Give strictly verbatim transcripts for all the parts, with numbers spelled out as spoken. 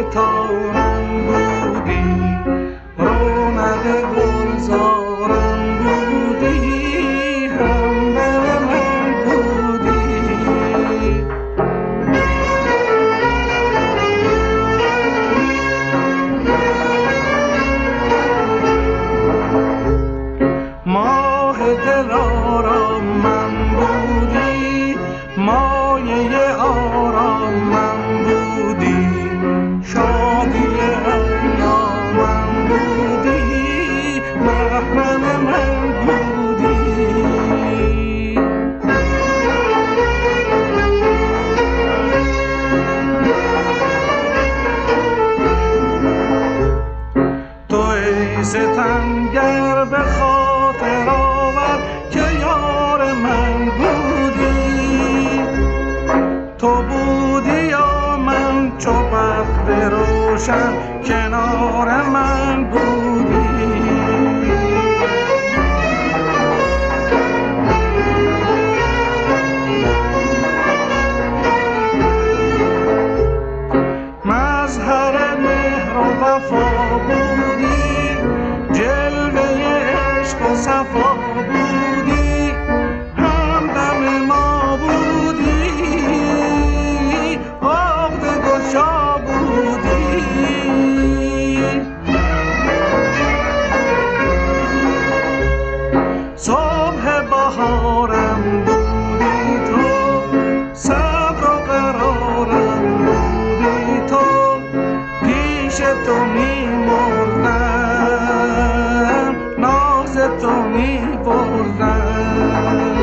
تارم بودی، رونق گلزارم بودی، همدم من بودی. ماه دلارام من بودی، مایه آرام من بودی، شادی ایامم بودی، محرم من بودی. تو ای ستمگر به خاطر آور که یار من بودی، تو بودی یا من چو بخت روشن کنار من بودی. مظهر مهر و وفا بودی، جلوه عشق و صفا بودی، همدم ما بودی، عقد گشا بودی. صبح بهارم بودی تو، صبر و قرارم بودی تو، پیش تو می مردم، ناز تو می بردم.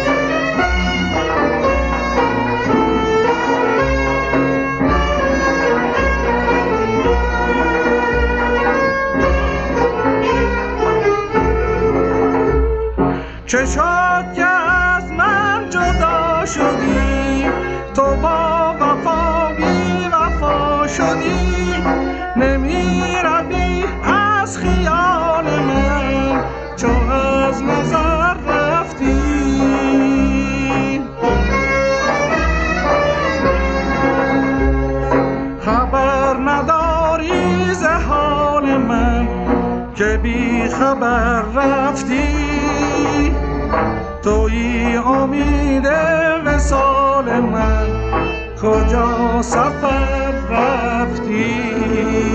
چه شد که از من جدا شدی، تو با وفا بی وفا شدی، نمی روی از خیال من چو از نظر رفتی. خبر نداری ز حال من که بی خبر رفتی، تویی امید وصال من کجا سفر رفتی.